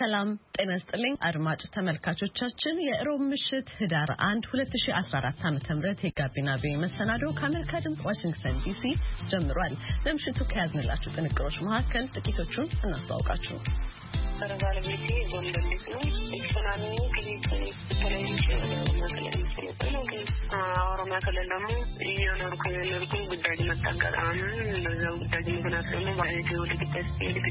ሰላም ጤና ይስጥልኝ አድማጭ ተመልካቾቻችን የሮብ ምሽት ህዳር 1 2014 ዓ.ም የጋቢና ቪ መሰናዶ ከአሜሪካ ድምጽ ዋሽንግተን ዲሲ ጀምሯል። ለምሽቱ ከያዝንላችሁ ጥንቅሮች መካከል ጥቂቶቹን እናስተዋውቃችሁ። ባለቤቴ ጎንደር ነው ኢኮኖሚ ክሊኒክ ኦሮሚያ ክልል ደግሞ የኖርኩ ጉዳይ መጣጋራም ለዛው ጉዳይ ምክንያት ደግሞ ባለቤቴ ወደ ግዳጅ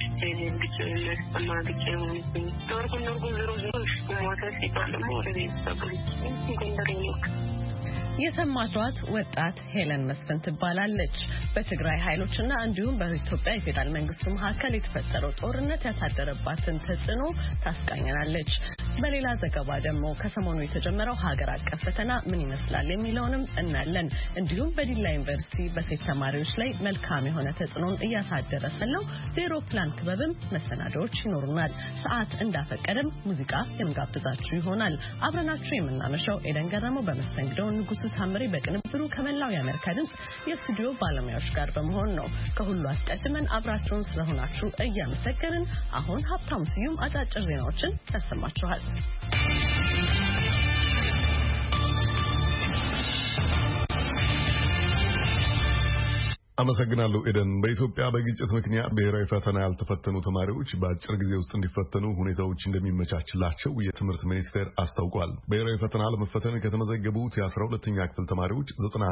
ኖርኩ ዞሮ ሞተ ሲባል ደግሞ ወደ ቤተሰብ ጎንደር ነው። የሰማችኋት ወጣት ሄለን መስፍን ትባላለች። በትግራይ ኃይሎችና እንዲሁም በኢትዮጵያ የፌደራል መንግስቱ መካከል የተፈጠረው ጦርነት ያሳደረባትን ተጽዕኖ ታስቃኘናለች። በሌላ ዘገባ ደግሞ ከሰሞኑ የተጀመረው ሀገር አቀፍ ፈተና ምን ይመስላል የሚለውንም እናያለን። እንዲሁም በዲላ ዩኒቨርሲቲ በሴት ተማሪዎች ላይ መልካም የሆነ ተጽዕኖን እያሳደረ ስለው ዜሮ ፕላን ክበብም መሰናዶዎች ይኖሩናል። ሰዓት እንዳፈቀደም ሙዚቃ የምጋብዛችሁ ይሆናል። አብረናችሁ የምናመሻው ኤደን ገረመው በመስተንግዶው ንጉስ ታምሬ በቅንብሩ ከመላው የአሜሪካ ድምጽ የስቱዲዮ ባለሙያዎች ጋር በመሆን ነው። ከሁሉ አስቀድመን አብራችሁን ስለሆናችሁ እያመሰገንን አሁን ሀብታሙ ስዩም አጫጭር ዜናዎችን ያሰማችኋል። አመሰግናለሁ ኤደን። በኢትዮጵያ በግጭት ምክንያት ብሔራዊ ፈተና ያልተፈተኑ ተማሪዎች በአጭር ጊዜ ውስጥ እንዲፈተኑ ሁኔታዎች እንደሚመቻችላቸው የትምህርት ሚኒስቴር አስታውቋል። ብሔራዊ ፈተና ለመፈተን ከተመዘገቡት የ12ኛ ክፍል ተማሪዎች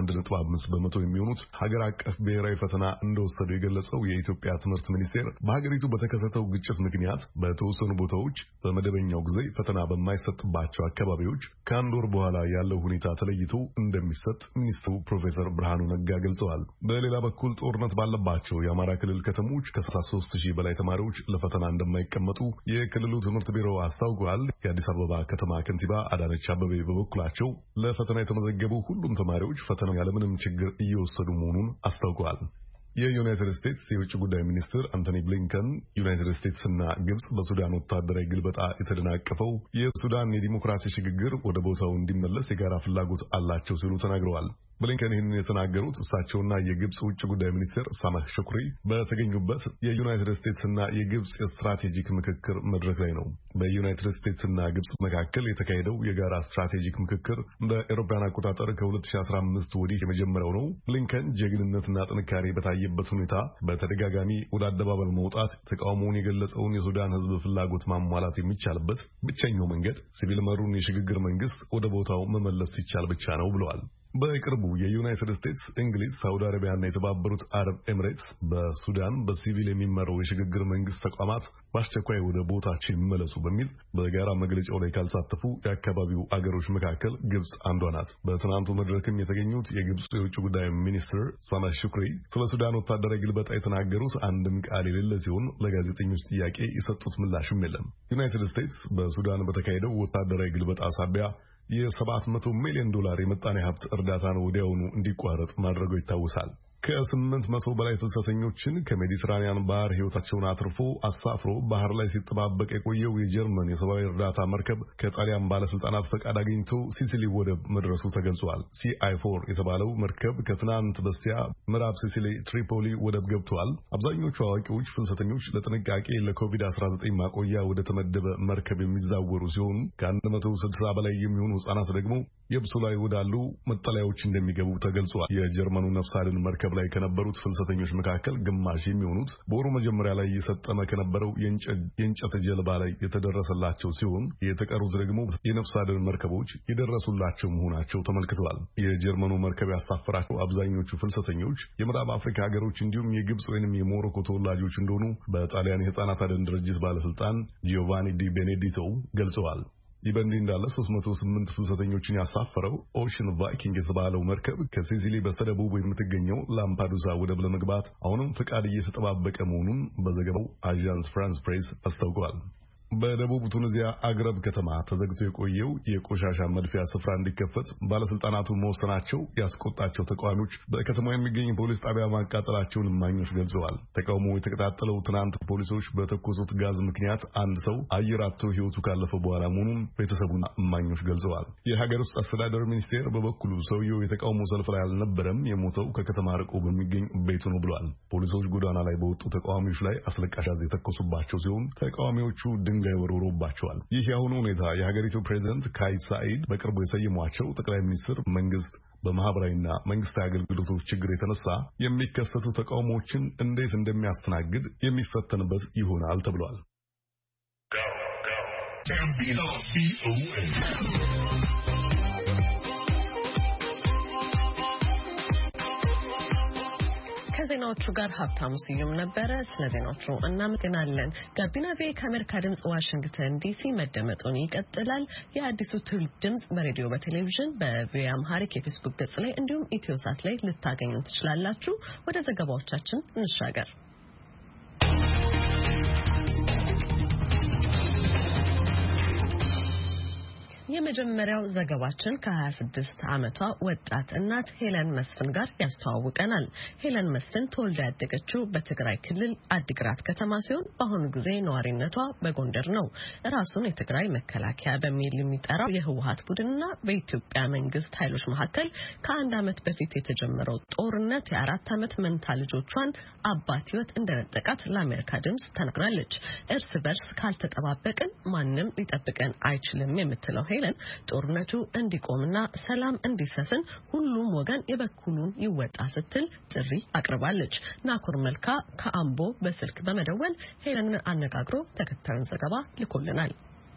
91.5% የሚሆኑት ሀገር አቀፍ ብሔራዊ ፈተና እንደወሰዱ የገለጸው የኢትዮጵያ ትምህርት ሚኒስቴር በሀገሪቱ በተከሰተው ግጭት ምክንያት በተወሰኑ ቦታዎች በመደበኛው ጊዜ ፈተና በማይሰጥባቸው አካባቢዎች ከአንድ ወር በኋላ ያለው ሁኔታ ተለይቶ እንደሚሰጥ ሚኒስትሩ ፕሮፌሰር ብርሃኑ ነጋ ገልጸዋል። በሌላ በኩል ጦርነት ባለባቸው የአማራ ክልል ከተሞች ከ33000 በላይ ተማሪዎች ለፈተና እንደማይቀመጡ የክልሉ ትምህርት ቢሮ አስታውቋል። የአዲስ አበባ ከተማ ከንቲባ አዳነች አቤቤ በበኩላቸው ለፈተና የተመዘገቡ ሁሉም ተማሪዎች ፈተናው ያለምንም ችግር እየወሰዱ መሆኑን አስታውቀዋል። የዩናይትድ ስቴትስ የውጭ ጉዳይ ሚኒስትር አንቶኒ ብሊንከን ዩናይትድ ስቴትስና ግብጽ በሱዳን ወታደራዊ ግልበጣ የተደናቀፈው የሱዳን የዲሞክራሲ ሽግግር ወደ ቦታው እንዲመለስ የጋራ ፍላጎት አላቸው ሲሉ ተናግረዋል። ብሊንከን ይህንን የተናገሩት እሳቸውና የግብጽ ውጭ ጉዳይ ሚኒስትር ሳማህ ሹክሪ በተገኙበት የዩናይትድ ስቴትስና የግብጽ የስትራቴጂክ ምክክር መድረክ ላይ ነው። በዩናይትድ ስቴትስና ግብጽ መካከል የተካሄደው የጋራ ስትራቴጂክ ምክክር እንደ አውሮፓውያን አቆጣጠር ከ2015 ወዲህ የመጀመሪያው ነው። ብሊንከን ጀግንነትና ጥንካሬ በታየበት ሁኔታ በተደጋጋሚ ወደ አደባባይ መውጣት ተቃውሞውን የገለጸውን የሱዳን ሕዝብ ፍላጎት ማሟላት የሚቻልበት ብቸኛው መንገድ ሲቪል መሩን የሽግግር መንግስት ወደ ቦታው መመለስ ሲቻል ብቻ ነው ብለዋል። በቅርቡ የዩናይትድ ስቴትስ፣ እንግሊዝ፣ ሳውዲ አረቢያና የተባበሩት አረብ ኤሚሬትስ በሱዳን በሲቪል የሚመራው የሽግግር መንግስት ተቋማት በአስቸኳይ ወደ ቦታቸው ይመለሱ በሚል በጋራ መግለጫው ላይ ካልተሳተፉ የአካባቢው አገሮች መካከል ግብጽ አንዷ ናት። በትናንቱ መድረክም የተገኙት የግብጽ የውጭ ጉዳይ ሚኒስትር ሳማህ ሹክሪ ስለ ሱዳን ወታደራዊ ግልበጣ የተናገሩት አንድም ቃል የሌለ ሲሆን ለጋዜጠኞች ጥያቄ የሰጡት ምላሽም የለም። ዩናይትድ ስቴትስ በሱዳን በተካሄደው ወታደራዊ ግልበጣ ሳቢያ የ$700 ሚሊዮን የመጣኔ ሀብት እርዳታን ወዲያውኑ እንዲቋረጥ ማድረጉ ይታወሳል። ከ800 በላይ ፍልሰተኞችን ከሜዲትራኒያን ባህር ህይወታቸውን አትርፎ አሳፍሮ ባህር ላይ ሲጠባበቅ የቆየው የጀርመን የሰብአዊ እርዳታ መርከብ ከጣሊያን ባለስልጣናት ፈቃድ አግኝቶ ሲሲሊ ወደብ መድረሱ ተገልጿል። CI4 የተባለው መርከብ ከትናንት በስቲያ ምዕራብ ሲሲሊ ትሪፖሊ ወደብ ገብቷል። አብዛኞቹ አዋቂዎች ፍልሰተኞች ለጥንቃቄ ለኮቪድ-19 ማቆያ ወደ ተመደበ መርከብ የሚዛወሩ ሲሆኑ ከ160 በላይ የሚሆኑ ህጻናት ደግሞ የብሱ ላይ ወዳሉ መጠለያዎች እንደሚገቡ ተገልጿል። የጀርመኑ ነፍስ አድን መርከብ ላይ ከነበሩት ፍልሰተኞች መካከል ግማሽ የሚሆኑት በወሩ መጀመሪያ ላይ የሰጠመ ከነበረው የእንጨት ጀልባ ላይ የተደረሰላቸው ሲሆን የተቀሩት ደግሞ የነፍስ አድን መርከቦች የደረሱላቸው መሆናቸው ተመልክተዋል። የጀርመኑ መርከብ ያሳፈራቸው አብዛኞቹ ፍልሰተኞች የምዕራብ አፍሪካ ሀገሮች እንዲሁም የግብጽ ወይንም የሞሮኮ ተወላጆች እንደሆኑ በጣሊያን የህፃናት አድን ድርጅት ባለስልጣን ጂዮቫኒ ዲ ቤኔዲቶ ገልጸዋል። ይህ በእንዲህ እንዳለ 308 ፍልሰተኞችን ያሳፈረው ኦሽን ቫይኪንግ የተባለው መርከብ ከሲሲሊ በስተደቡብ የምትገኘው ላምፓዱሳ ወደብ ለመግባት አሁንም ፍቃድ እየተጠባበቀ መሆኑን በዘገባው አዣንስ ፍራንስ ፕሬስ አስታውቋል። በደቡብ ቱኒዚያ አግረብ ከተማ ተዘግቶ የቆየው የቆሻሻ መድፊያ ስፍራ እንዲከፈት ባለስልጣናቱ መወሰናቸው ያስቆጣቸው ተቃዋሚዎች በከተማው የሚገኝ ፖሊስ ጣቢያ ማቃጠላቸውን እማኞች ገልጸዋል። ተቃውሞው የተቀጣጠለው ትናንት ፖሊሶች በተኮሱት ጋዝ ምክንያት አንድ ሰው አየር አጥቶ ሕይወቱ ካለፈ በኋላ መሆኑን ቤተሰቡና እማኞች ገልጸዋል። የሀገር ውስጥ አስተዳደር ሚኒስቴር በበኩሉ ሰውየው የተቃውሞ ሰልፍ ላይ አልነበረም፣ የሞተው ከከተማ ርቆ በሚገኝ ቤቱ ነው ብሏል። ፖሊሶች ጎዳና ላይ በወጡ ተቃዋሚዎች ላይ አስለቃሽ ጋዝ የተኮሱባቸው ሲሆን ተቃዋሚዎቹ ድንጋይ ወርውሮባቸዋል። ይህ የአሁኑ ሁኔታ የሀገሪቱ ፕሬዚደንት ካይስ ሳኢድ በቅርቡ የሰየሟቸው ጠቅላይ ሚኒስትር መንግስት በማህበራዊና መንግስታዊ አገልግሎቶች ችግር የተነሳ የሚከሰቱ ተቃውሞዎችን እንዴት እንደሚያስተናግድ የሚፈተንበት ይሆናል ተብሏል። ከዜናዎቹ ጋር ሀብታሙ ስዩም ነበረ። ስለ ዜናዎቹ እናመሰግናለን። ጋቢና ቪ ከአሜሪካ ድምጽ ዋሽንግተን ዲሲ መደመጡን ይቀጥላል። የአዲሱ ትውልድ ድምጽ በሬዲዮ በቴሌቪዥን በቪኦኤ አምሃሪክ የፌስቡክ ገጽ ላይ እንዲሁም ኢትዮሳት ላይ ልታገኙ ትችላላችሁ። ወደ ዘገባዎቻችን እንሻገር። የመጀመሪያው ዘገባችን ከ26 ዓመቷ ወጣት እናት ሄለን መስፍን ጋር ያስተዋውቀናል። ሄለን መስፍን ተወልዳ ያደገችው በትግራይ ክልል አዲግራት ከተማ ሲሆን በአሁኑ ጊዜ ነዋሪነቷ በጎንደር ነው። ራሱን የትግራይ መከላከያ በሚል የሚጠራው የህወሓት ቡድንና በኢትዮጵያ መንግስት ኃይሎች መካከል ከአንድ ዓመት በፊት የተጀመረው ጦርነት የ4 ዓመት መንታ ልጆቿን አባት ህይወት እንደነጠቃት ለአሜሪካ ድምጽ ተናግራለች። እርስ በርስ ካልተጠባበቅን ማንም ሊጠብቀን አይችልም የምትለው ሄለን ጦርነቱ እንዲቆምና ሰላም እንዲሰፍን ሁሉም ወገን የበኩሉን ይወጣ ስትል ጥሪ አቅርባለች። ናኮር መልካ ከአምቦ በስልክ በመደወል ሄለንን አነጋግሮ ተከታዩን ዘገባ ልኮልናል።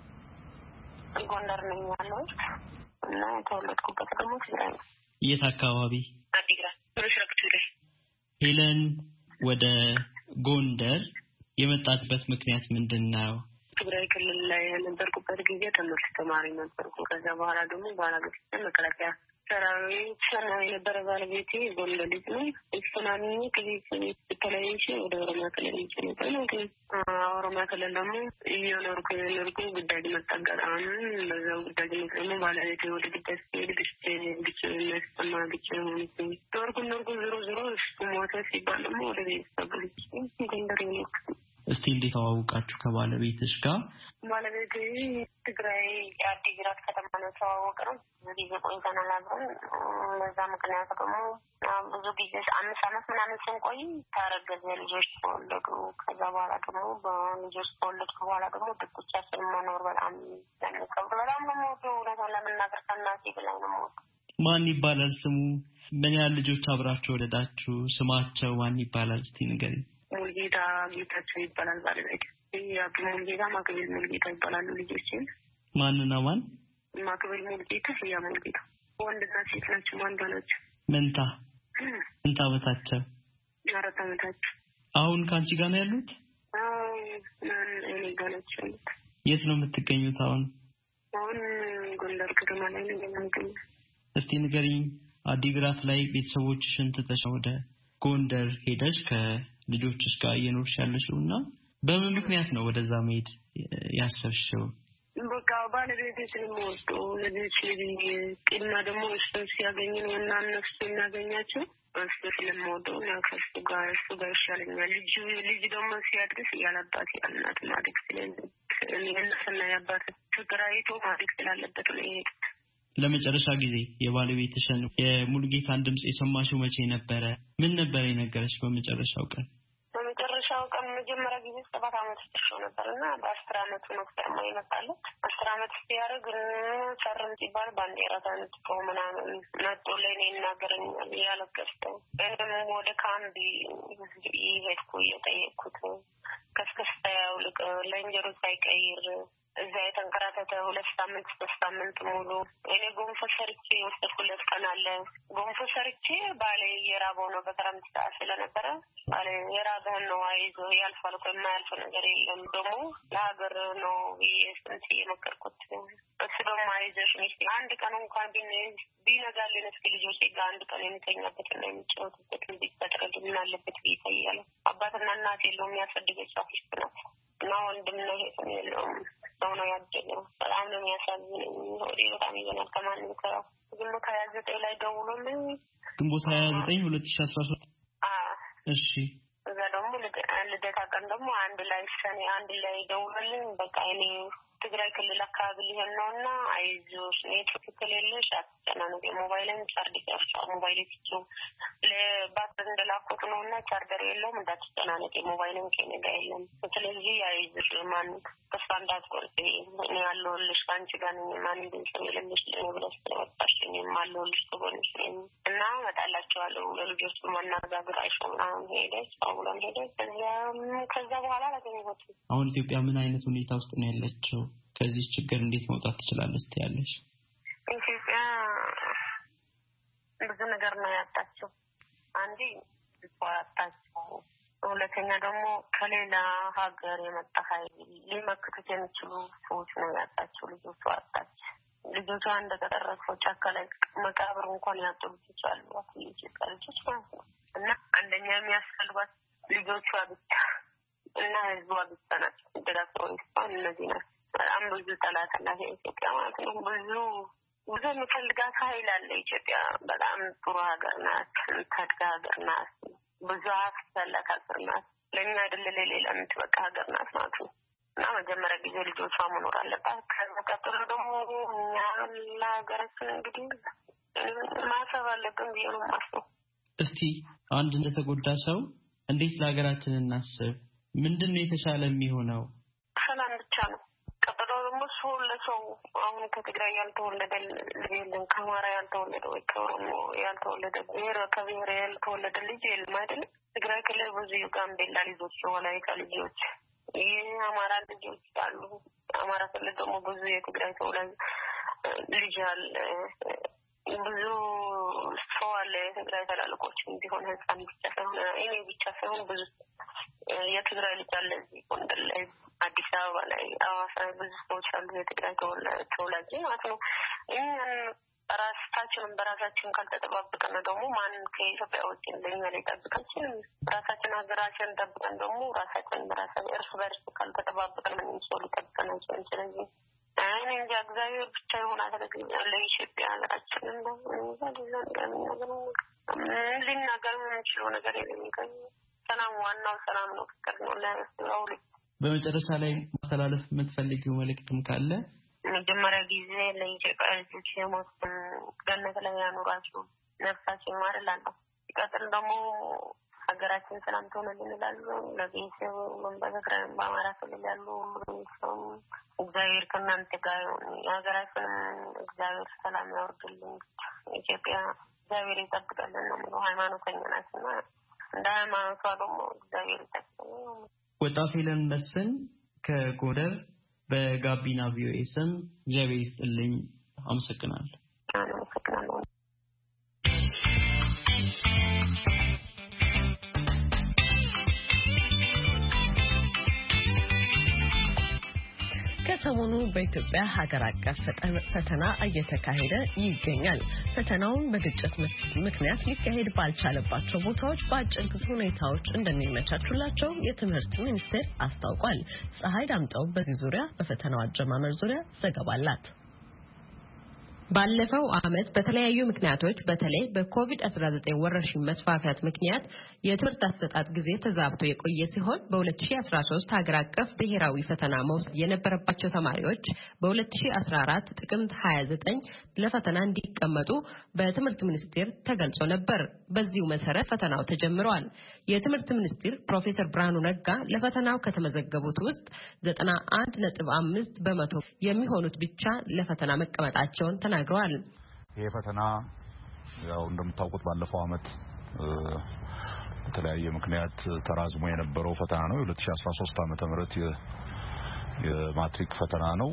ጎንደር ነኝ ያለሁት እና ተወለድኩበት ደግሞ ትግራይ ነው። የት አካባቢ? አዲግራት ፕሮጀክት ላይ። ሄለን ወደ ጎንደር የመጣችበት ምክንያት ምንድነው? ትግራይ ክልል ላይ የነበርኩበት ጊዜ ትምህርት ተማሪ ነበርኩ። ከዛ በኋላ ደግሞ ባላገር መከላከያ ሰራዊት ነው የነበረ። ባለቤቴ ጎንደር ልጅ ነው። እሱናኒ ከቤት ተለያይቼ ወደ ኦሮሚያ ክልል ነበር ነው። ኦሮሚያ ክልል ደግሞ እየኖርኩ ግዳጅ መጣጋጣሚ በዛው ግዳጅ ደግሞ ባለቤቴ ወደ ግዳጅ ሲሄድ ግጭ መስጠማ ግጭ ኖርኩ ዞሮ ሞተ ሲባል ደግሞ ወደ ቤት ተብልጭ ጎንደር ነው። እስቲ እንዴት ተዋወቃችሁ ከባለቤትሽ ጋር? ባለቤቴ ትግራይ አዲግራት ከተማ ነው ተዋወቅነው። ብዙ ቆይተናል አብረን። ለዛ ምክንያት ደግሞ ብዙ ጊዜ 5 ዓመት ምናምን ስንቆይ ታረገዘ፣ ልጆች ተወለዱ። ከዛ በኋላ ደግሞ በልጆች ተወለዱ በኋላ ደግሞ ብቻችን መኖር በጣም ለምንከብድ በጣም ነው የምወደው። እውነቱን ለመናገር ከእናቴ በላይ ነው የምወደው። ማን ይባላል ስሙ? ምን ያህል ልጆች አብራችሁ ወለዳችሁ? ስማቸው ማን ይባላል? እስቲ ንገሪኝ። ሙልጌታ ጌታቸው ይባላል ባለቤት። ያብ ሙልጌታ ማክቤል ሙልጌታ ይባላሉ ልጆች። ማንና ማን? ማክቤል ሙልጌታ ያ ሙልጌታ ወንድና ሴት ናቸው። ወንድ ናቸው። መንታ እንታ ዓመታቸው? 4 ዓመታቸው። አሁን ካንቺ ጋር ነው ያሉት? እኔ ጋር ናቸው። የት ነው የምትገኙት አሁን? አሁን ጎንደር ከተማ ላይ ነው የምገኘው። እስቲ ንገሪኝ። አዲግራት ላይ ቤተሰቦችሽን ትተሽ ወደ ጎንደር ሄደሽ ከልጆችሽ ጋር እየኖርሽ ያለሽውና በምን ምክንያት ነው ወደዛ መሄድ ያሰብሽው? በቃ ባለቤቴ ስለምወደው ልጆች ቅድማ ደግሞ እሱ ሲያገኝን እና እነሱ የሚያገኛቸው እሱ ስለምወደው እና ከእሱ ጋር ይሻለኛል። ልጅ ደግሞ ሲያድግስ ያለባት ያልናት ማድረግ ስለእነሱና ያባት ፍቅር አይቶ ማድረግ ስላለበት ነው የሄድኩት። ለመጨረሻ ጊዜ የባለቤትሽን የሙሉጌታን ድምጽ የሰማሽው መቼ ነበረ? ምን ነበር የነገረሽ በመጨረሻው ቀን? በመጨረሻው ቀን መጀመሪያ ጊዜ 7 ዓመት ተሽው ነበርና በ10 ዓመቱ ነው ፈርማ ይመጣል። 10 ዓመት ሲያደርግ ፈርም ሲባል ባንዲራ ታንጥቆ ምናምን መጥቶ ለኔ እናገረኛል ያለቀሰው። እኔም ወደ ካምቢ ይሄድኩ የጠየቅኩት ከስከስታው ለእንጀሮ ሳይቀይር እዛ የተንከራተተ 2 ሳምንት 3 ሳምንት ሙሉ እኔ ጎንፎ ሰርቼ ወሰድኩለት ቀን አለ። ጎንፎ ሰርቼ ባለ የራበው ነው በክረምት ሰዓት ስለነበረ ባለ የራበው ነው አይዞ ያልፋል እኮ የማያልፍ ነገር የለም ደግሞ ለሀገር ነው ስንት የመከርኩት። እሱ ደግሞ አይዞሽ ሚስቴ አንድ ቀን እንኳን ቢነጋልን እስኪ ልጆቼ ጋር አንድ ቀን የሚተኛበት እና የሚጫወቱበት ቢፈጥርልን አለበት ይታያል። አባትና እናት የለውም የሚያሳድገው አክስት ናት እና ወንድም ነው የለውም። ሰው ነው ያደገው። በጣም ነው የሚያሳዝነው። ወዴ በጣም ይዘናል ከማንም ከራው ግንቦት 29 ላይ ደውሎልኝ ግንቦት 29 2013 እሺ። እዛ ደግሞ ልደታ ቀን ደግሞ አንድ ላይ ሰኔ አንድ ላይ ደውሎልኝ በቃ እኔ ትግራይ ክልል አካባቢ ሊሆን ነውና አይዞሽ ኔትወርክ ከሌለሽ አትጨናነቂ ሞባይልን ቻርጅ ያርሳው ሞባይል ይችላል ለባትሪ እንደላኩት ነውና ቻርጀር የለውም እንዳትጨናነቂ ሞባይልን ከነጋ የለም ስለዚህ አይዞሽ ማን ተስፋ እንዳትቆርጪ እኔ ያለሁልሽ አንቺ ጋር ነኝ ማን እንደሚሰማልሽ ለብለስ ተወጣሽኝ ማለሁልሽ ተጎንሽ እና መጣላቸዋለሁ ለልጆቹ ማናጋግር አይሾምና ሄደች አውላን ሄደች ከዛ በኋላ ለገኘሁት አሁን ኢትዮጵያ ምን አይነት ሁኔታ ውስጥ ነው ያለችው ከዚህ ችግር እንዴት መውጣት ትችላለች ትያለሽ ኢትዮጵያ ብዙ ነገር ነው ያጣችው አንዴ ቋጣችው ሁለተኛ ደግሞ ከሌላ ሀገር የመጣ ኃይል ሊመክቱት የሚችሉ ሰዎች ነው ያጣችው ልጆቿ አጣች ልጆቿ እንደተደረሰው ጫካ ላይ መቃብር እንኳን ያጡ ልጆች አሉ ኢትዮጵያ ልጆች ማለት ነው እና አንደኛ የሚያስፈልጓት ልጆቿ ብቻ እና ህዝቧ ብቻ ናቸው እንደራሰው እንኳን እነዚህ ናቸው በጣም ብዙ ጠላትና ኢትዮጵያ ማለት ነው ብዙ የሚፈልጋት ኃይል አለ ኢትዮጵያ በጣም ጥሩ ሀገር ናት ታድጋ ሀገር ናት ብዙ አፍሰላት ሀገር ናት ለኛ አይደለ ለሌላ የምትበቃ ሀገር ናት ማለት ነው እና መጀመሪያ ጊዜ ልጆቿ መኖር አለባት ከመቀጠሉ ደግሞ እኛ ለሀገራችን እንግዲህ ማሰብ አለብን ብዬ ነው የማስበው እስቲ አንድ እንደተጎዳ ሰው እንዴት ለሀገራችን እናስብ ምንድነው የተሻለ የሚሆነው ሰላም ብቻ ነው ቀጥሎ ደግሞ ሰው አሁን ከትግራይ ያልተወለደ ልጅ ከአማራ ያልተወለደ ወይ ከኦሮሞ ያልተወለደ ከብሔር ያልተወለደ ልጅ የለም አይደል ትግራይ ክልል ብዙ ጋምቤላ ልጆች ወላይታ ልጆች የአማራ ልጆች አሉ አማራ ክልል ደግሞ ብዙ የትግራይ ተወላጅ ልጅ አለ ብዙ ሰው አለ የትግራይ ተላልቆች እንዲሆን ህፃን ብቻ ሳይሆን እኔ ብቻ ሳይሆን ብዙ የትግራይ ልጅ አለ እዚህ ጎንደር ላይ አዲስ አበባ ላይ አዋሳ ብዙ ሰዎች አሉ የትግራይ ተወላጅ ማለት ነው ራሳችንን በራሳችን ካልተጠባበቀን ደግሞ ማን ከኢትዮጵያ ውጭ እንደኛ ላይ ተጠብቀን ራሳችን ሀገራችን ተጠብቀን ደግሞ ራሳችን በራሳችን እርስ በርስ ካልተጠባበቀን ምንም ሰው ሊጠብቀን አይችልም ስለዚህ እኔ እንጃ እግዚአብሔር ብቻ ይሆናል ለኢትዮጵያ ሀገራችን ሊናገር የምንችለው ነገር የለም ሰላም ዋናው ሰላም ነው ፍቅር ነው ለሰው በመጨረሻ ላይ ማስተላለፍ የምትፈልጊው መልእክትም ካለ መጀመሪያ ጊዜ ለኢትዮጵያ ልጆች የሞት ገነት ላይ ያኖራቸው ነፍሳችን ማረላለው ይቀጥል ደግሞ ሀገራችን ሰላም ትሆንልን እላለሁ ለቤተሰብ በትግራይ በአማራ ክልል ያሉ ሰው እግዚአብሔር ከእናንተ ጋር ይሁን ሀገራችን እግዚአብሔር ሰላም ያወርድልን ኢትዮጵያ እግዚአብሔር ይጠብቅልን ነው ሃይማኖተኛ ናትና እንደ ሃይማኖቷ ደግሞ እግዚአብሔር ይጠብቅልን ወጣት ሄለን መስፍን ከጎንደር በጋቢና ቪኦኤ ስም እግዚአብሔር ይስጥልኝ አመሰግናለሁ ከሰሞኑ በኢትዮጵያ ሀገር አቀፍ ፈተና እየተካሄደ ይገኛል። ፈተናውን በግጭት ምክንያት ሊካሄድ ባልቻለባቸው ቦታዎች በአጭር ጊዜ ሁኔታዎች እንደሚመቻቹላቸው የትምህርት ሚኒስቴር አስታውቋል። ፀሐይ ዳምጠው በዚህ ዙሪያ በፈተናው አጀማመር ዙሪያ ዘገባ አላት። ባለፈው አመት በተለያዩ ምክንያቶች በተለይ በኮቪድ-19 ወረርሽኝ መስፋፋት ምክንያት የትምህርት አሰጣጥ ጊዜ ተዛብቶ የቆየ ሲሆን በ2013 ሀገር አቀፍ ብሔራዊ ፈተና መውሰድ የነበረባቸው ተማሪዎች በ2014 ጥቅምት 29 ለፈተና እንዲቀመጡ በትምህርት ሚኒስቴር ተገልጾ ነበር። በዚሁ መሰረት ፈተናው ተጀምሯል። የትምህርት ሚኒስቴር ፕሮፌሰር ብርሃኑ ነጋ ለፈተናው ከተመዘገቡት ውስጥ 91.5 በመቶ የሚሆኑት ብቻ ለፈተና መቀመጣቸውን ተናግረዋል። ይሄ ፈተና ያው እንደምታውቁት ባለፈው አመት በተለያየ ምክንያት ተራዝሞ የነበረው ፈተና ነው። 2013 ዓመተ ምህረት የማትሪክ ፈተና ነው።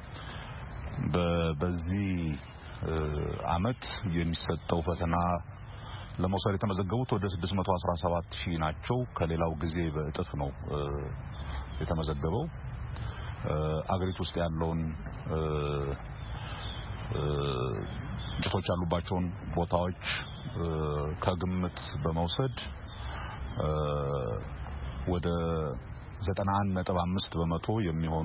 በዚህ አመት የሚሰጠው ፈተና ለመውሰድ የተመዘገቡት ወደ 617,000 ናቸው። ከሌላው ጊዜ በእጥፍ ነው የተመዘገበው። አገሪቱ ውስጥ ያለውን ግጭቶች ያሉባቸውን ቦታዎች ከግምት በመውሰድ ወደ 91.5 በመቶ የሚሆኑ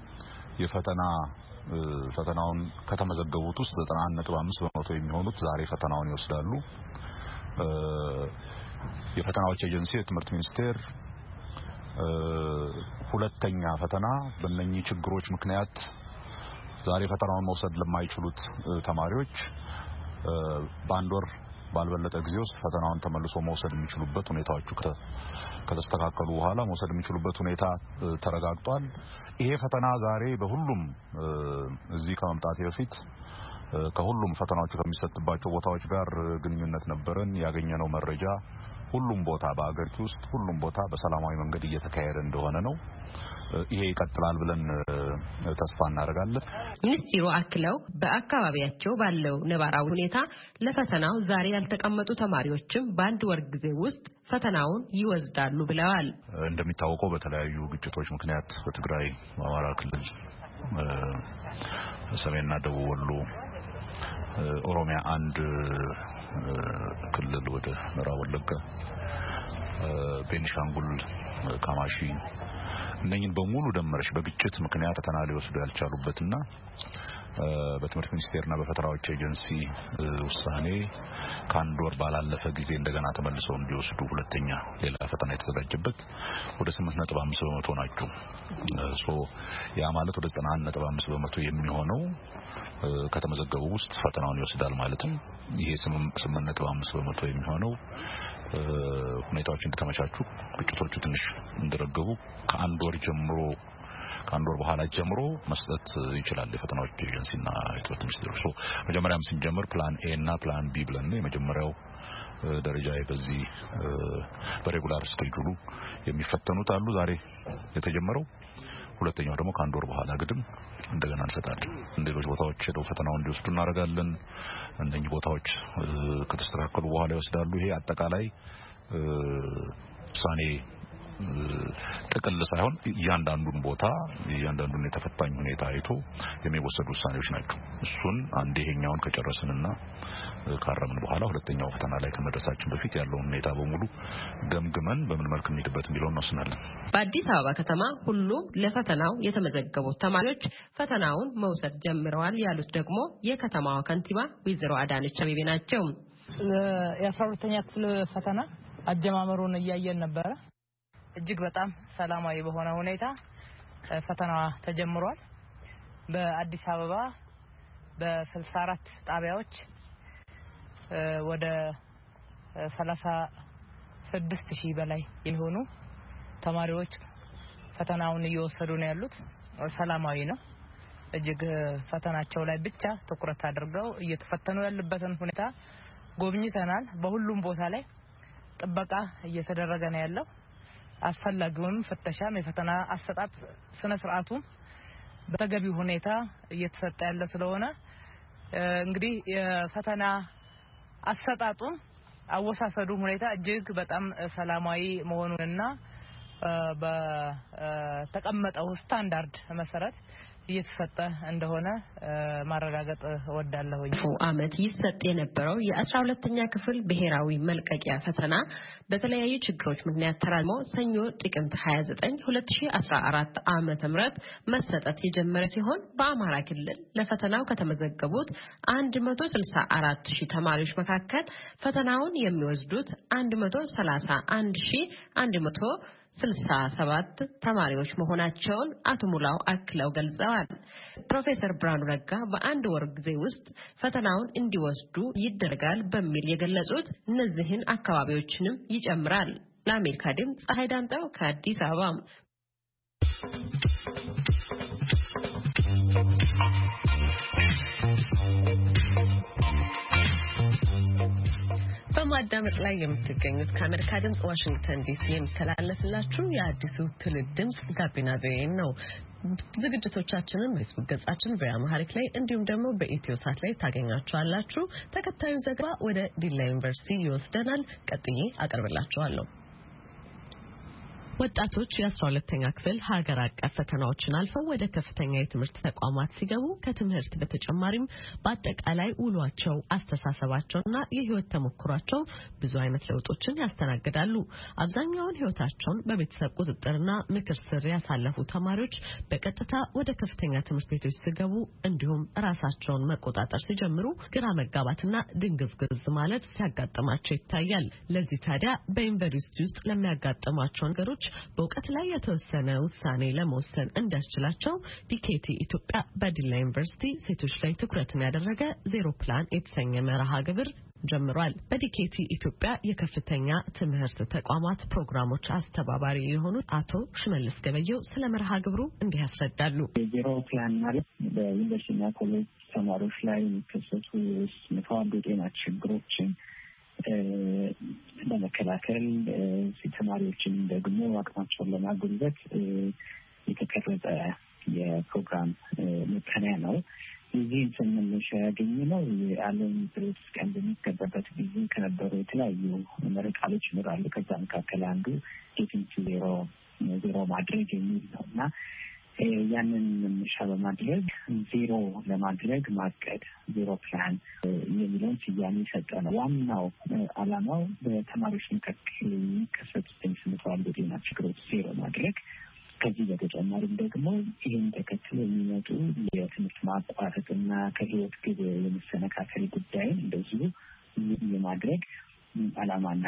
ፈተናውን ከተመዘገቡት ውስጥ 91.5 በመቶ የሚሆኑት ዛሬ ፈተናውን ይወስዳሉ። የፈተናዎች ኤጀንሲ የትምህርት ሚኒስቴር ሁለተኛ ፈተና በእነኚህ ችግሮች ምክንያት ዛሬ ፈተናውን መውሰድ ለማይችሉት ተማሪዎች በአንድ ወር ባልበለጠ ጊዜ ውስጥ ፈተናውን ተመልሶ መውሰድ የሚችሉበት ሁኔታዎቹ ከተስተካከሉ በኋላ መውሰድ የሚችሉበት ሁኔታ ተረጋግጧል። ይሄ ፈተና ዛሬ በሁሉም እዚህ ከመምጣት በፊት ከሁሉም ፈተናዎቹ ከሚሰጥባቸው ቦታዎች ጋር ግንኙነት ነበረን። ያገኘነው መረጃ ሁሉም ቦታ በአገሪቱ ውስጥ ሁሉም ቦታ በሰላማዊ መንገድ እየተካሄደ እንደሆነ ነው። ይሄ ይቀጥላል ብለን ተስፋ እናደርጋለን። ሚኒስትሩ አክለው በአካባቢያቸው ባለው ነባራዊ ሁኔታ ለፈተናው ዛሬ ያልተቀመጡ ተማሪዎችም በአንድ ወር ጊዜ ውስጥ ፈተናውን ይወስዳሉ ብለዋል። እንደሚታወቀው በተለያዩ ግጭቶች ምክንያት በትግራይ፣ በአማራ ክልል፣ ሰሜንና ደቡብ ወሎ፣ ኦሮሚያ አንድ ክልል ወደ ምዕራብ ወለጋ፣ ቤኒሻንጉል፣ ካማሺ እነኝን በሙሉ ደመረሽ በግጭት ምክንያት ፈተና ሊወስዱ ያልቻሉበትና በትምህርት ሚኒስቴርና በፈተናዎች ኤጀንሲ ውሳኔ ከአንድ ወር ባላለፈ ጊዜ እንደገና ተመልሰው እንዲወስዱ ሁለተኛ ሌላ ፈተና የተዘጋጀበት ወደ 8.5% ናቸው። ያ ማለት ወደ 91.5% የሚሆነው ከተመዘገቡ ውስጥ ፈተናውን ይወስዳል ማለትም ይሄ 8.5% የሚሆነው ሁኔታዎች እንደተመቻቹ ግጭቶቹ ትንሽ እንደረገቡ ከአንድ ወር በኋላ ጀምሮ መስጠት ይችላል የፈተናዎች ኤጀንሲና የትምህርት ሚኒስቴር። መጀመሪያም ስንጀምር ፕላን ኤ እና ፕላን ቢ ብለን የመጀመሪያው ደረጃ በዚህ በሬጉላር ስኬጁሉ የሚፈተኑት አሉ ዛሬ የተጀመረው። ሁለተኛው ደግሞ ከአንድ ወር በኋላ ግድም እንደገና እንሰጣለን። ሌሎች ቦታዎች ሄደው ፈተናውን እንዲወስዱ እናደርጋለን። እነኚህ ቦታዎች ከተስተካከሉ በኋላ ይወስዳሉ። ይሄ አጠቃላይ ውሳኔ ጥቅል ሳይሆን እያንዳንዱን ቦታ እያንዳንዱን የተፈታኝ ሁኔታ አይቶ የሚወሰዱ ውሳኔዎች ናቸው። እሱን አንዴ ይሄኛውን ከጨረስንና ካረምን በኋላ ሁለተኛው ፈተና ላይ ከመድረሳችን በፊት ያለውን ሁኔታ በሙሉ ገምግመን በምን መልኩ እንሄድበት የሚለውን እንወስናለን። በአዲስ አበባ ከተማ ሁሉም ለፈተናው የተመዘገቡት ተማሪዎች ፈተናውን መውሰድ ጀምረዋል ያሉት ደግሞ የከተማዋ ከንቲባ ወይዘሮ አዳነች አቤቤ ናቸው። የ12ኛ ክፍል ፈተና አጀማመሩን እያየን ነበር። እጅግ በጣም ሰላማዊ በሆነ ሁኔታ ፈተናው ተጀምሯል። በአዲስ አበባ በ64 ጣቢያዎች ወደ 36,000 በላይ የሚሆኑ ተማሪዎች ፈተናውን እየወሰዱ ነው ያሉት። ሰላማዊ ነው። እጅግ ፈተናቸው ላይ ብቻ ትኩረት አድርገው እየተፈተኑ ያሉበትን ሁኔታ ጎብኝተናል። በሁሉም ቦታ ላይ ጥበቃ እየተደረገ ነው ያለው። አስፈላጊውን ፍተሻም የፈተና አሰጣጥ ስነ ስርዓቱም በተገቢው ሁኔታ እየተሰጠ ያለ ስለሆነ እንግዲህ የፈተና አሰጣጡም አወሳሰዱ ሁኔታ እጅግ በጣም ሰላማዊ መሆኑንና በተቀመጠው ስታንዳርድ መሰረት እየተሰጠ እንደሆነ ማረጋገጥ እወዳለሁ። አመት ይሰጥ የነበረው የ12ኛ ክፍል ብሔራዊ መልቀቂያ ፈተና በተለያዩ ችግሮች ምክንያት ተራዝሞ ሰኞ ጥቅምት 29 2014 ዓመተ ምህረት መሰጠት የጀመረ ሲሆን በአማራ ክልል ለፈተናው ከተመዘገቡት 164,000 ተማሪዎች መካከል ፈተናውን የሚወስዱት 131,167 ተማሪዎች መሆናቸውን አቶ ሙላው አክለው ገልጸዋል። ፕሮፌሰር ብርሃኑ ነጋ በአንድ ወር ጊዜ ውስጥ ፈተናውን እንዲወስዱ ይደረጋል በሚል የገለጹት እነዚህን አካባቢዎችንም ይጨምራል። ለአሜሪካ ድምፅ ፀሐይ ዳምጠው ከአዲስ አበባ። በማዳመጥ ላይ የምትገኙት ከአሜሪካ ድምጽ ዋሽንግተን ዲሲ የሚተላለፍላችሁ የአዲሱ ትውልድ ድምጽ ጋቢና ቪኦኤ ነው። ዝግጅቶቻችንን በፌስቡክ ገጻችን በአማርኛ ላይ እንዲሁም ደግሞ በኢትዮ ሳት ላይ ታገኛችኋላችሁ። ተከታዩ ዘገባ ወደ ዲላ ዩኒቨርሲቲ ይወስደናል። ቀጥዬ አቀርብላችኋለሁ። ወጣቶች የ12ኛ ክፍል ሀገር አቀፍ ፈተናዎችን አልፈው ወደ ከፍተኛ የትምህርት ተቋማት ሲገቡ ከትምህርት በተጨማሪም በአጠቃላይ ውሏቸው፣ አስተሳሰባቸውና የህይወት ተሞክሯቸው ብዙ አይነት ለውጦችን ያስተናግዳሉ። አብዛኛውን ህይወታቸውን በቤተሰብ ቁጥጥርና ምክር ስር ያሳለፉ ተማሪዎች በቀጥታ ወደ ከፍተኛ ትምህርት ቤቶች ሲገቡ እንዲሁም ራሳቸውን መቆጣጠር ሲጀምሩ ግራ መጋባትና ድንግዝግዝ ማለት ሲያጋጥማቸው ይታያል። ለዚህ ታዲያ በዩኒቨርሲቲ ውስጥ ለሚያጋጥሟቸው ነገሮች በእውቀት ላይ የተወሰነ ውሳኔ ለመወሰን እንዲያስችላቸው ዲኬቲ ኢትዮጵያ በዲላ ዩኒቨርሲቲ ሴቶች ላይ ትኩረትን ያደረገ ዜሮ ፕላን የተሰኘ መርሃ ግብር ጀምሯል። በዲኬቲ ኢትዮጵያ የከፍተኛ ትምህርት ተቋማት ፕሮግራሞች አስተባባሪ የሆኑት አቶ ሽመልስ ገበየው ስለ መርሃ ግብሩ እንዲህ ያስረዳሉ። ዜሮ ፕላን ማለት በዩኒቨርሲቲና ኮሌጅ ተማሪዎች ላይ የሚከሰቱ የተዋልዶ ጤና ችግሮችን ለመከላከል ተማሪዎችን ደግሞ አቅማቸውን ለማጎልበት የተቀረጸ የፕሮግራም መጠሪያ ነው። እዚህን ስንመለሽ ያገኘነው የዓለም ፕሬስ ቀን በሚከበርበት ጊዜ ከነበሩ የተለያዩ መሪ ቃሎች ይኖራሉ። ከዛ መካከል አንዱ ጌቲንግ ቱ ዜሮ ማድረግ የሚል ነው እና ያንን መነሻ በማድረግ ዜሮ ለማድረግ ማቀድ ዜሮ ፕላን የሚለውን ስያሜ የሰጠ ነው። ዋናው ዓላማው በተማሪዎች መካከል የሚከሰቱትን የተዋልዶ ጤና ችግሮች ዜሮ ማድረግ፣ ከዚህ በተጨማሪም ደግሞ ይህን ተከትሎ የሚመጡ የትምህርት ማቋረጥና ከህይወት ግብ የመሰነካከል ጉዳይን እንደዚሁ የማድረግ ዓላማና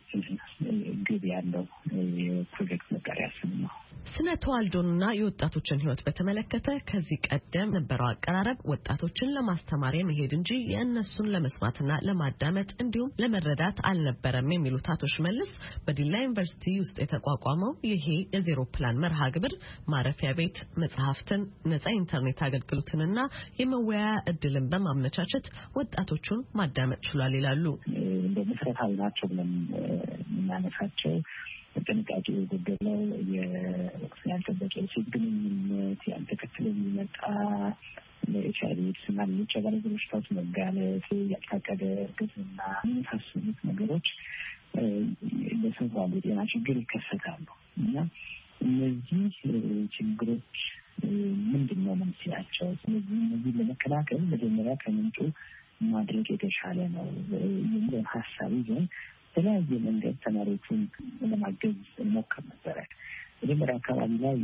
ግብ ያለው የፕሮጀክት መጠሪያ ስም ነው። ስነ ተዋልዶንና የወጣቶችን ህይወት በተመለከተ ከዚህ ቀደም ነበረው አቀራረብ ወጣቶችን ለማስተማር መሄድ እንጂ የእነሱን ለመስማትና ለማዳመጥ እንዲሁም ለመረዳት አልነበረም የሚሉት አቶ ሽመልስ በዲላ ዩኒቨርሲቲ ውስጥ የተቋቋመው ይሄ የዜሮ ፕላን መርሃ ግብር ማረፊያ ቤት፣ መጽሐፍትን፣ ነጻ ኢንተርኔት አገልግሎትንና የመወያያ እድልን በማመቻቸት ወጣቶቹን ማዳመጥ ችሏል ይላሉ። መሰረታዊ ናቸው ብለን የምናነሳቸው ጥንቃቄ የጎደለው የወቅት ያልጠበቀ የሴት ግንኙነት፣ ያን ተከትሎ የሚመጣ ለኤችአይቪ ኤድስና ሌሎች የባለዘር በሽታዎች መጋለጥ፣ ያልታቀደ እርግዝና የመሳሰሉት ነገሮች ለሰው ባሉ ጤና ችግር ይከሰታሉ እና እነዚህ ችግሮች ምንድን ነው መንስኤያቸው? ስለዚህ እነዚህ ለመከላከል መጀመሪያ ከምንጩ ማድረግ የተሻለ ነው የሚለውን ሀሳብ ይዘን በተለያየ መንገድ ተማሪዎቹን ለማገዝ እንሞክር ነበረ። መጀመሪያ አካባቢ ላይ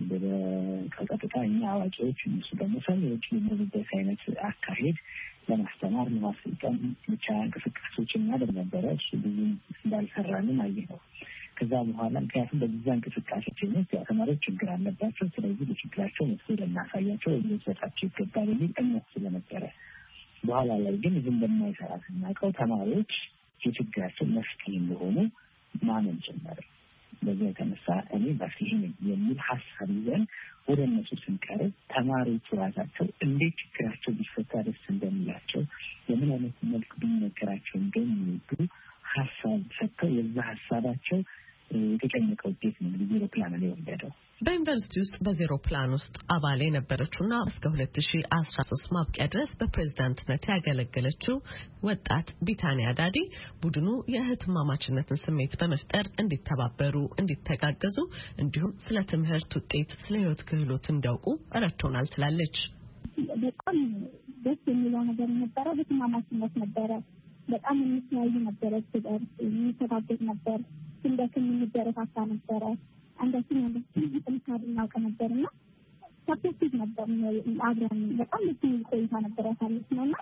ከቀጥታ እኛ አዋቂዎች እነሱ ደግሞ ሰዎች የሚሉበት አይነት አካሄድ ለማስተማር ለማሰልጠን ብቻ እንቅስቃሴዎች እናደርግ ነበረ። እሱ ብዙ እንዳልሰራልን አየነው። ከዛ በኋላ ምክንያቱም በዛ እንቅስቃሴዎች ውስጥ ተማሪዎች ችግር አለባቸው፣ ስለዚህ ለችግራቸው መፍትሄ ልናሳያቸው ወይ ልንሰጣቸው ይገባል የሚል እምነት ስለነበረ በኋላ ላይ ግን ይህ እንደማይሰራ ስናውቀው ተማሪዎች የችግራቸው መፍትሄ እንደሆኑ ማመን ጀመረ። በዚህ የተነሳ እኔ መፍትሄ ነኝ የሚል ሀሳብ ይዘን ወደ እነሱ ስንቀርብ ተማሪዎቹ ራሳቸው እንዴት ችግራቸው ቢፈታ ደስ እንደሚላቸው የምን አይነት መልክ ቢነገራቸው እንደሚወዱ ሀሳብ ሰጥተው የዛ ሀሳባቸው የተጨነቀ ውጤት ነው ዜሮ ፕላን ላይ ወለደው። በዩኒቨርሲቲ ውስጥ በዜሮ ፕላን ውስጥ አባል የነበረችውና እስከ 2013 ማብቂያ ድረስ በፕሬዝዳንትነት ያገለገለችው ወጣት ቢታንያ ዳዲ ቡድኑ የእህትማማችነትን ስሜት በመፍጠር እንዲተባበሩ፣ እንዲተጋገዙ እንዲሁም ስለ ትምህርት ውጤት፣ ስለ ህይወት ክህሎት እንዲያውቁ ረድቶናል ትላለች። በጣም ደስ የሚለው ነገር ነበረ። እህትማማችነት ነበረ። በጣም የሚያዩ ነበረ። ትዳር የሚተጋገዝ ነበር። እንደዚህ የሚደረሳታ ነበረ። አንዳችን ጥንካሬ እናውቅ ነበርና ሰፖርቲቭ ነበር። አብረን በጣም ልዩ ቆይታ ነበር ያሳለፍነው እና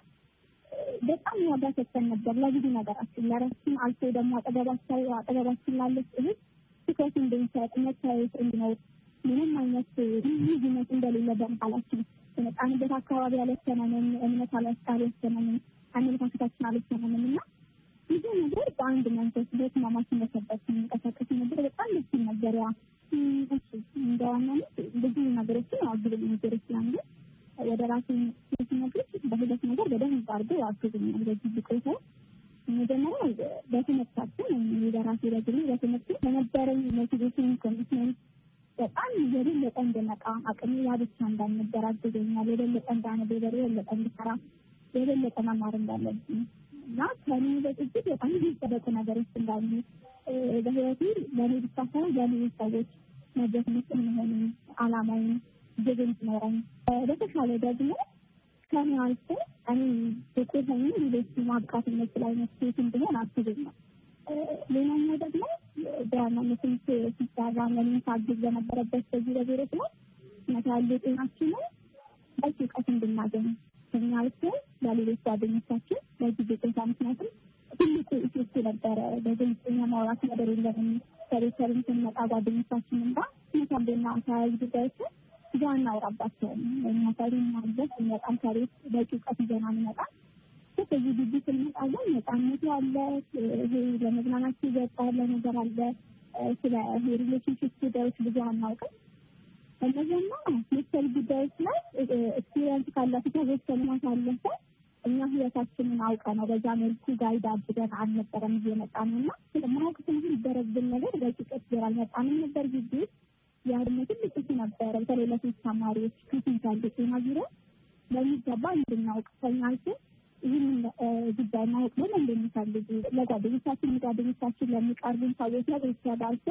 በጣም ዋጋ ሰጥተን ነበር ለብዙ ነገራችን። ለራሳችን አልፎ ደግሞ አጠገባችን ላለች እህት ትኩረት እንድንሰጥ መታየት እንዲኖር ምንም አይነት ልዩነት እንደሌለ በመሀላችን የመጣንበት አካባቢ አልወሰነንም፣ እምነት አልወሰነንም፣ አመለካከታችን አልወሰነንም እና ብዙ ነገር በአንድ መንፈስ በህትማማችነት ነበር ስንንቀሳቀስ ነበር። በጣም ደስ ነበር። ያ እንደዋናነት ብዙ ነገሮችን አግብኝ ነገሮች ስላሉ ወደ ራሴን ነገሮች በሂደት ነገር በደንብ አድርገው አግብኛል። በዚህ ብቆይታ መጀመሪያ በትምህርታችን የራሴ ረግኝ በትምህርት በነበረኝ ሞቲቬሽን ኮሚትመንት በጣም የበለጠ እንድነቃ አቅሜ ያብቻ እንዳልነበር አግዞኛል። የበለጠ እንዳነበብ፣ የበለጠ እንድሰራ፣ የበለጠ መማር እንዳለብኝ እና ከኔ በጥቂት በጣም የሚጠበቁ ነገሮች እንዳሉ በህይወቴ ለእኔ ብቻ ሳይሆን ለሌሎች ሰዎች መድረስ መሆኑ አላማውን ግብን ኖረኝ በተሻለ ደግሞ ከኔ አልፎ እኔ ብቁ ሆኜ ሌሎች ማብቃት የሚችል አይነት ሴት እንድሆን አስብኛል። ሌላኛው ደግሞ በማለትም ሲሰራ ለምን ታግዝ በነበረበት በዚህ በዜሮ ላይ ያለ ጤናችንን በቂ እውቀት እንድናገኝ ከኛ አልፎ ለሌሎች ጓደኞቻችን በዚህ ቆይታ ምክንያቱም ትልቁ ኢፌክት ነበረ። በግልጽኛ ማውራት ነገር የለንም። ከቤተሰብም ስንመጣ ጓደኞቻችንም ጋር ስንሰምና ተያያዥ ጉዳዮች ዛና አውራባቸውም የሚያሳሪ ማለት በጣም ታሪክ በጭውቀት ይዘና እንመጣ ስለዚህ ቢቢ ስንመጣ ግን ነፃነቱ አለ ይሄ ለመዝናናት ይወጣል ነገር አለ ስለ ሪሌሽንሺፕ ጉዳዮች ብዙ አናውቅም እነዚህና ሜዲካል ጉዳዮች ላይ ኤክስፒሪየንስ ካላችሁ ሰዎች ከማሳለፈ እኛ ህይወታችንን አውቀን በዛ መልኩ ጋይድ አድርገን አልነበረም እየመጣንና ስለማውቅ ስለሚደረግብን ነገር በጭቀት ያልመጣንም ነበር ጊዜ ያርነት ልጥፍ ነበር በተለይ ተማሪዎች ከፊንታል ጤና ቢሮ በሚገባ እንድናውቅ ሰኛልኩ ይህን ጉዳይ ማወቅ ነው እንደሚፈልጉ ለጓደኞቻችን ለሚቀርቡን ሰዎች ላይ ይቻላልኩ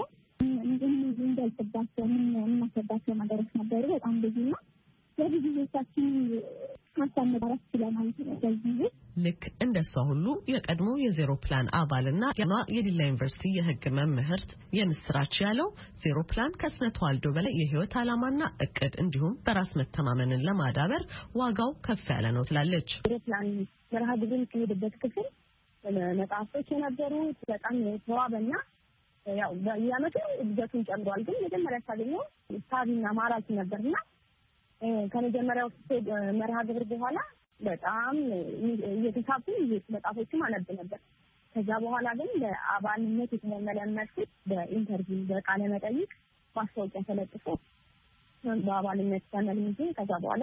እንደልጥባቸው የምናስረዳቸው ነገሮች ነበሩ በጣም ብዙና ለብዙዎቻችን ሀሳብ መዳረስ ችለናል በዚህ ልክ እንደሷ ሁሉ የቀድሞ የዜሮ ፕላን አባልና የዲላ ዩኒቨርሲቲ የህግ መምህርት የምስራች ያለው ዜሮ ፕላን ከስነ ተዋልዶ በላይ የህይወት ዓላማና እቅድ እንዲሁም በራስ መተማመንን ለማዳበር ዋጋው ከፍ ያለ ነው ትላለች። ዜሮ ፕላን መርሃ ግብርን ከሄደበት ክፍል መጽሐፎች የነበሩት በጣም ተዋበና ያው በየዓመቱ እድገቱን ጨምሯል። ግን መጀመሪያ ሳገኘው ሳቢና ማራኪ ነበርና ከመጀመሪያው መርሃ ግብር በኋላ በጣም እየተሳብኩኝ መጽሐፎችም አነብ ነበር። ከዛ በኋላ ግን ለአባልነት የተመለመልኩት በኢንተርቪው በቃለ መጠይቅ ማስታወቂያ ተለጥፎ በአባልነት ተመልምጄ ከዛ በኋላ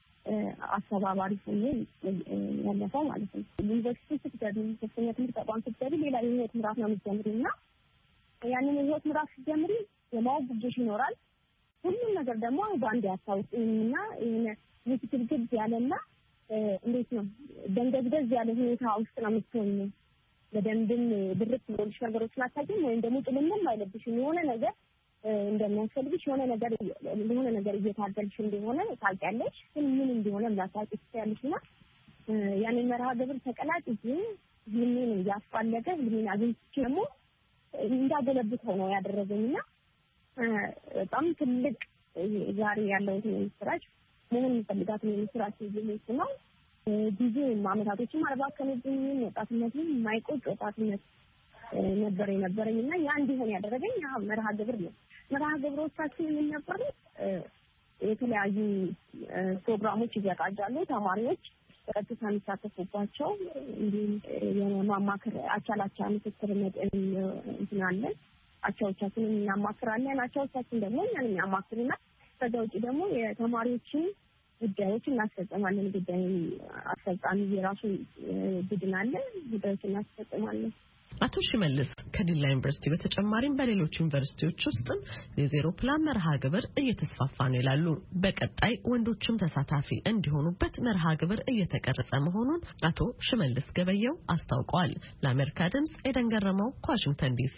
አስተባባሪ ሆኜ ያለፈው ማለት ነው። ዩኒቨርሲቲ ስትገቢ ከፍተኛ ትምህርት ተቋም ስትገቢ ሌላ የህይወት ምዕራፍ ነው የምትጀምሪውና ያንን የህይወት ምዕራፍ ስትጀምሪ የማወቅ ጉዳዮች ይኖራል። ሁሉም ነገር ደግሞ በአንድ ያሳውቁኝና ይሄን ምትክልክል ያለና እንዴት ነው ደንገዝገዝ ያለ ሁኔታ ውስጥ ነው የምትሆኚው። በደንብም ብርት ብሎልሽ ነገሮችን አታውቂም ወይም ደግሞ ጥልምም አይለብሽም። የሆነ ነገር እንደሚያስፈልግሽ የሆነ ነገር እየታገልሽ እንደሆነ ታውቂያለሽ። ግን ምን እንደሆነ ላታውቂ ትችያለሽና ያንን መርሃ ግብር ተቀላቅዬ ህልሜን ያስፋለገ ህልሜን አግኝቼ ደግሞ እንዳገለብተው ነው ያደረገኝና በጣም ትልቅ ዛሬ ያለው የምስራች መሆን የሚፈልጋት የምስራች ይዘት ነው። ጊዜ ማመታቶችም አልባከነብኝ ወጣትነትም የማይቆጭ ወጣትነት ነበር የነበረኝና ያ እንዲሆን ያደረገኝ ያ መርሃ ግብር ነው። መርሃ ግብሮቻችን የነበሩ የተለያዩ ፕሮግራሞች ይዘጋጃሉ። ተማሪዎች በቀጥታ የሚሳተፉባቸው እንዲሁም የማማከር አቻላቻ ምክክር እንትናለን አቻዎቻችንን እናማክራለን። አቻዎቻችን ደግሞ እኛን የሚያማክሩና ከዛ ውጪ ደግሞ የተማሪዎችን ጉዳዮች እናስፈጽማለን። ጉዳይ አስፈጻሚ የራሱ ቡድን አለ። ጉዳዮች እናስፈጽማለን። አቶ ሽመልስ ከዲላ ዩኒቨርሲቲ በተጨማሪም በሌሎች ዩኒቨርሲቲዎች ውስጥም የዜሮ ፕላን መርሃ ግብር እየተስፋፋ ነው ይላሉ። በቀጣይ ወንዶችም ተሳታፊ እንዲሆኑበት መርሃ ግብር እየተቀረጸ መሆኑን አቶ ሽመልስ ገበየው አስታውቀዋል። ለአሜሪካ ድምጽ ኤደን ገረመው ከዋሽንግተን ዲሲ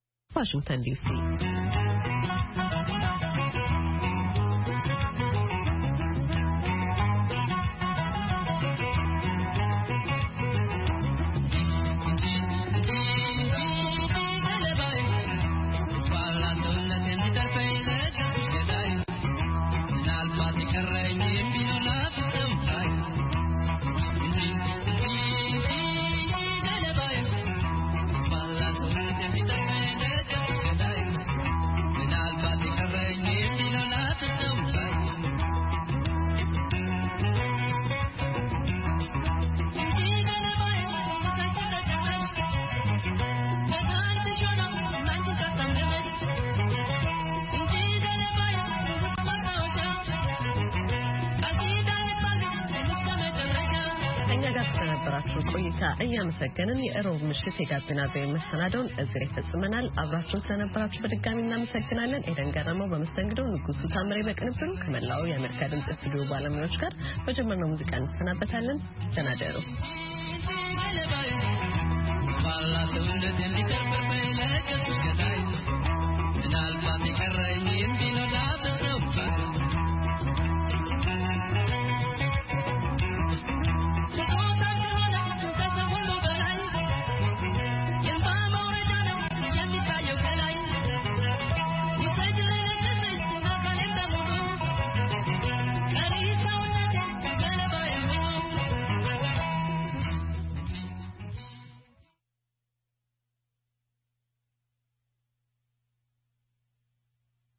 ቆይታ እያመሰገንን የእሮብ ምሽት የጋቢና ቪኦኤ መሰናዶውን እዚህ ፈጽመናል። አብራችሁን ስለነበራችሁ በድጋሚ እናመሰግናለን። ኤደን ገረመው በመስተንግዶው፣ ንጉሱ ታምሬ በቅንብሩ ከመላው የአሜሪካ ድምጽ ስቱዲዮ ባለሙያዎች ጋር በጀመርነው ሙዚቃ እንሰናበታለን። ደህና ደሩ። ባላ ሰውነት እንዲቀርብ በይለቀስ ገዳይ ምናልባት የቀረኝ